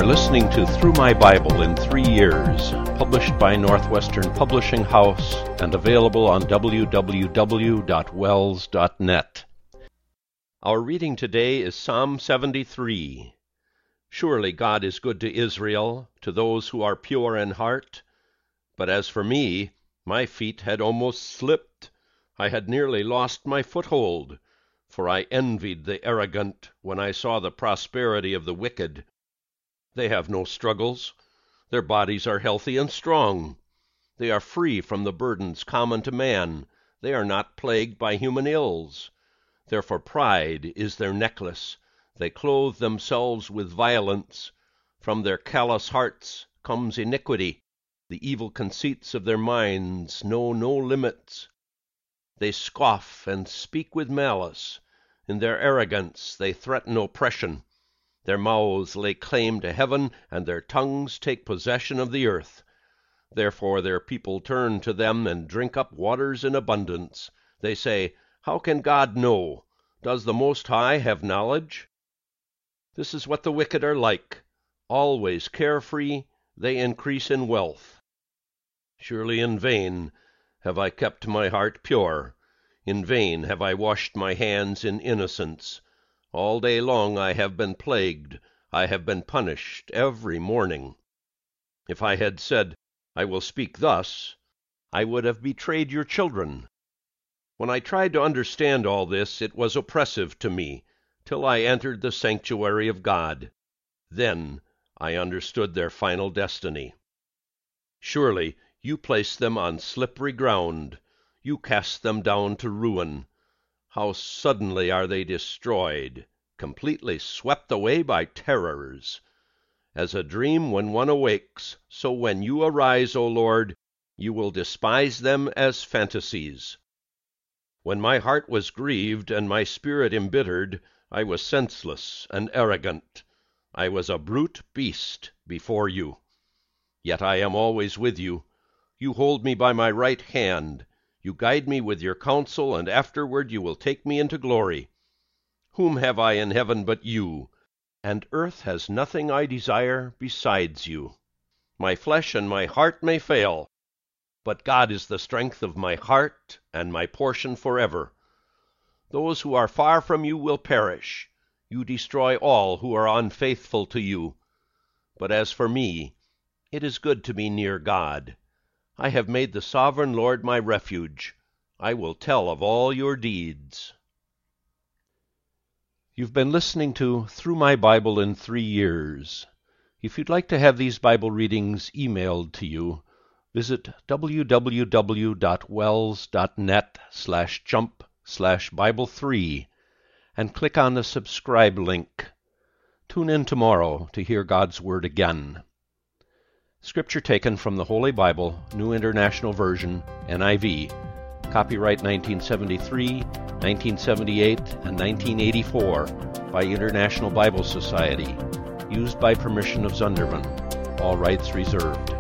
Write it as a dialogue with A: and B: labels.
A: listening to Through My Bible in 3 Years, published by Northwestern Publishing House and available on www.wells.net. Our reading today is Psalm 73. Surely God is good to Israel, to those who are pure in heart. But as for me, my feet had almost slipped. I had nearly lost my foothold, for I envied the arrogant when I saw the prosperity of the wicked. They have no struggles. Their bodies are healthy and strong. They are free from the burdens common to man. They are not plagued by human ills. Therefore pride is their necklace. They clothe themselves with violence. From their callous hearts comes iniquity. The evil conceits of their minds know no limits. They scoff and speak with malice. In their arrogance they threaten oppression. Their mouths lay claim to heaven, and their tongues take possession of the earth. Therefore their people turn to them and drink up waters in abundance. They say, How can God know? Does the Most High have knowledge? This is what the wicked are like. Always carefree, they increase in wealth. Surely in vain have I kept my heart pure. In vain have I washed my hands in innocence. All day long I have been plagued. I have been punished every morning. If I had said, I will speak thus, I would have betrayed your children. When I tried to understand all this, it was oppressive to me, till I entered the sanctuary of God. Then I understood their final destiny. Surely you place them on slippery ground. You cast them down to ruin. How suddenly are they destroyed, completely swept away by terrors. As a dream when one awakes, so when you arise, O Lord, you will despise them as fantasies. When my heart was grieved and my spirit embittered, I was senseless and arrogant. I was a brute beast before you. Yet I am always with you. You hold me by my right hand. You guide me with your counsel, and afterward you will take me into glory. Whom have I in heaven but you? And earth has nothing I desire besides you. My flesh and my heart may fail, but God is the strength of my heart and my portion forever. Those who are far from you will perish. You destroy all who are unfaithful to you. But as for me, it is good to be near God. I have made the sovereign Lord my refuge. I will tell of all your deeds. You've been listening to Through My Bible in 3 Years. If you'd like to have these Bible readings emailed to you, visit www.wells.net/jump/Bible3 and click on the subscribe link. Tune in tomorrow to hear God's Word again. Scripture taken from the Holy Bible, New International Version, NIV, copyright 1973, 1978, and 1984 by International Bible Society, used by permission of Zunderman. All rights reserved.